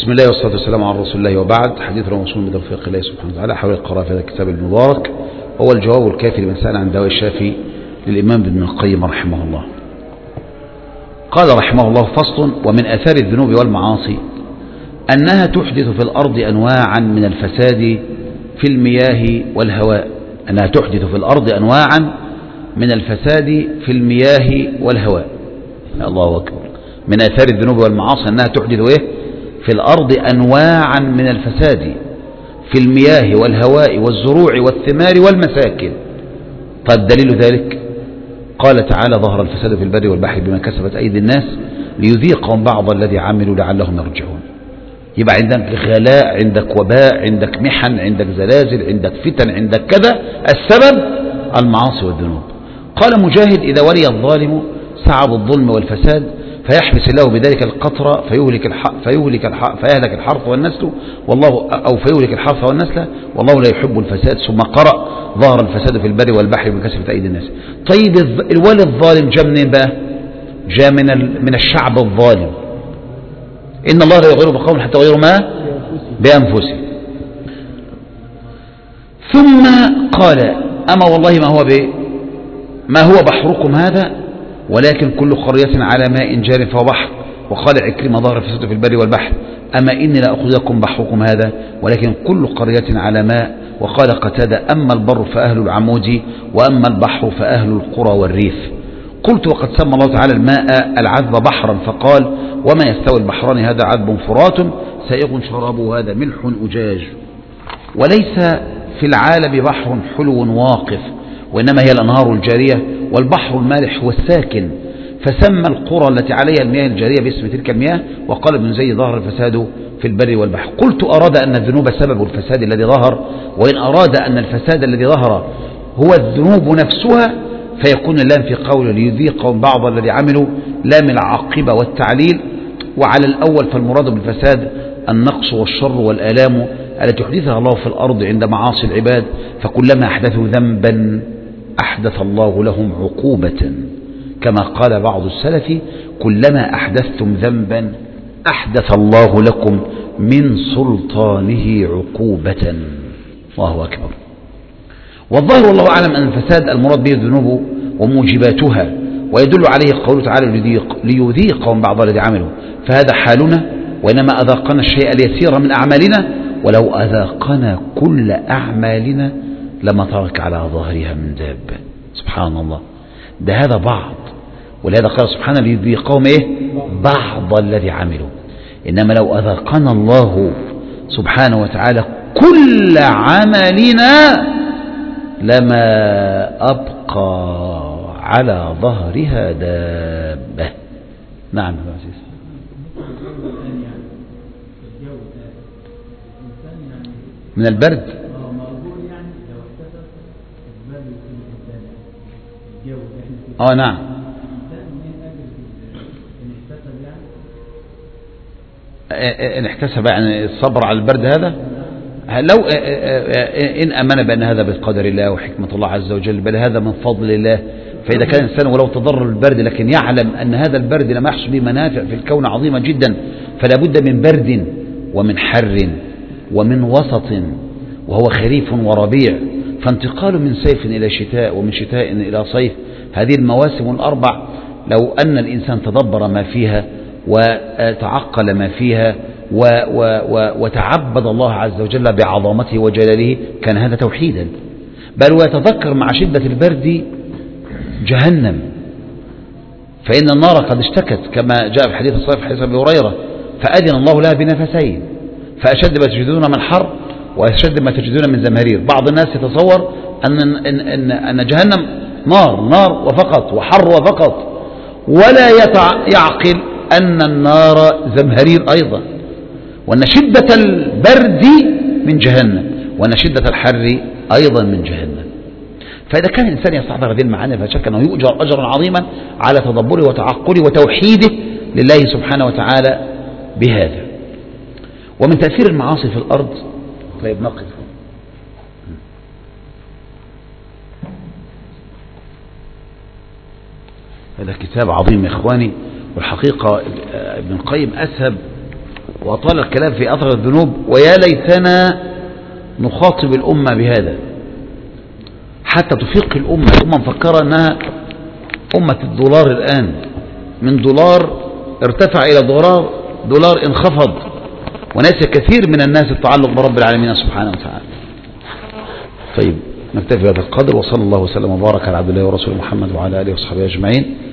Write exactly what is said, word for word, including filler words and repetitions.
بسم الله والصلاة والسلام على رسول الله، وبعد. حديث موصول بتوفيق الله سبحانه وتعالى حول القراءة في هذا الكتاب المبارك، هو الجواب الكافي لمن سأل عن دواء الشافي للإمام ابن القيم رحمه الله. قال رحمه الله: فصل: ومن آثار الذنوب والمعاصي أنها تحدث في الأرض أنواعا من الفساد في المياه والهواء أنها تحدث في الأرض أنواعا من الفساد في المياه والهواء. الله أكبر. من آثار الذنوب والمعاصي أنها تحدث إيه؟ في الأرض أنواعا من الفساد في المياه والهواء والزروع والثمار والمساكن. طيب دليل ذلك؟ قال تعالى: ظهر الفساد في البر والبحر بما كسبت أيدي الناس ليذيقهم بعض الذي عملوا لعلهم يرجعون. يبقى عندك غلاء، عندك وباء، عندك محن، عندك زلازل، عندك فتن، عندك كذا. السبب المعاصي والذنوب. قال مجاهد: إذا ولي الظالم سعى بالظلم والفساد فيحبس الله بذلك القطر فيهلك الحرث فيهلك الحرث فيهلك الحرث والنسل والله أو فيهلك الحرث والنسل والله لا يحب الفساد. ثم قرأ: ظهر الفساد في البر والبحر بما كسبت أيدي الناس. طيب الولي الظالم جاء منين بقى؟ جاء من من الشعب الظالم. إن الله لا يغير بقوم حتى يغيروا ما بأنفسهم. ثم قال: أما والله ما هو ب ما هو بحركم هذا ولكن كل قرية على ماء جار فهو بحر. وقال عكرمة: ظهر الفساد في البر والبحر أما إني لا أخذكم بحركم هذا ولكن كل قرية على ماء. وقال قتادة: أما البر فأهل العمود وأما البحر فأهل القرى والريف. قلت: وقد سمى الله تعالى الماء العذب بحرا فقال: وما يستوي البحران هذا عذب فرات سائغ شرابه هذا ملح أجاج. وليس في العالم بحر حلو واقف وإنما هي الأنهار الجارية والبحر المالح هو الساكن. فسمى القرى التي عليها المياه الجارية باسم تلك المياه. وقال ابن زيد: ظهر الفساد في البر والبحر. قلت: أراد أن الذنوب سبب الفساد الذي ظهر، وإن أراد أن الفساد الذي ظهر هو الذنوب نفسها فيكون اللام في قوله ليذيقهم بعض الذي عملوا لام العاقبة والتعليل. وعلى الأول فالمراد بالفساد النقص والشر والآلام التي يحدثها الله في الأرض عند معاصي العباد، فكلما أحدثوا ذنبا أحدث الله لهم عقوبة، كما قال بعض السلف: كلما أحدثتم ذنبا أحدث الله لكم من سلطانه عقوبة. الله أكبر. والظاهر والله أعلم أن الفساد المراد به الذنوب وموجباتها، ويدل عليه قوله تعالى: ليذيق ليذيقهم بعض الذي عملوا. فهذا حالنا، وإنما أذاقنا الشيء اليسير من أعمالنا، ولو أذاقنا كل أعمالنا لما ترك على ظهرها من دابة. سبحان الله. ده هذا بعض، ولهذا قال سبحانه: ليذيقهم إيه؟ بعض الذي عملوا. إنما لو أذاقنا الله سبحانه وتعالى كل عملنا لما أبقى على ظهرها دابة. نعم يا عزيز. من البرد. اه نعم. ان احتسب يعني الصبر على البرد هذا، لو ان امن بان هذا بقدر الله وحكمة الله عز وجل، بل هذا من فضل الله. فاذا كان الانسان ولو تضرر بالبرد لكن يعلم ان هذا البرد لما يحصل به منافع في الكون عظيمة جدا، فلا بد من برد ومن حر ومن وسط، وهو خريف وربيع. فانتقال من صيف إلى شتاء ومن شتاء إلى صيف، هذه المواسم الأربع لو أن الإنسان تدبر ما فيها وتعقل ما فيها و و و وتعبد الله عز وجل بعظمته وجلاله كان هذا توحيدا. بل ويتذكر مع شدة البرد جهنم، فإن النار قد اشتكت كما جاء في حديث الصحيح حديث أبي هريرة: فأذن الله لها بنفسين فأشد ما تجدون من حر وأشد ما تجدون من زمهرير. بعض الناس يتصور أن, إن, إن, أن جهنم نار نار وفقط وحر وفقط، ولا يعقل أن النار زمهرير أيضا، وأن شدة البرد من جهنم وأن شدة الحر أيضا من جهنم. فإذا كان الإنسان يستحضر هذه المعاني فلا شك أنه يؤجر أجرا عظيما على تدبره وتعقله وتوحيده لله سبحانه وتعالى بهذا. ومن تأثير المعاصي في الأرض. طيب نقف. هذا كتاب عظيم يا إخواني، والحقيقة ابن القيم أسهب وأطال الكلام في أثر الذنوب، ويا ليتنا نخاطب الأمة بهذا حتى تفيق الأمة. الأمة مفكرة أنها أمة الدولار الآن، من دولار ارتفع إلى دولار، دولار انخفض، وناس كثير من الناس التعلق برب العالمين سبحانه وتعالى. طيب نكتفي بهذا القدر، وصلى الله وسلم وبارك على عبد الله ورسوله محمد وعلى آله وصحبه أجمعين.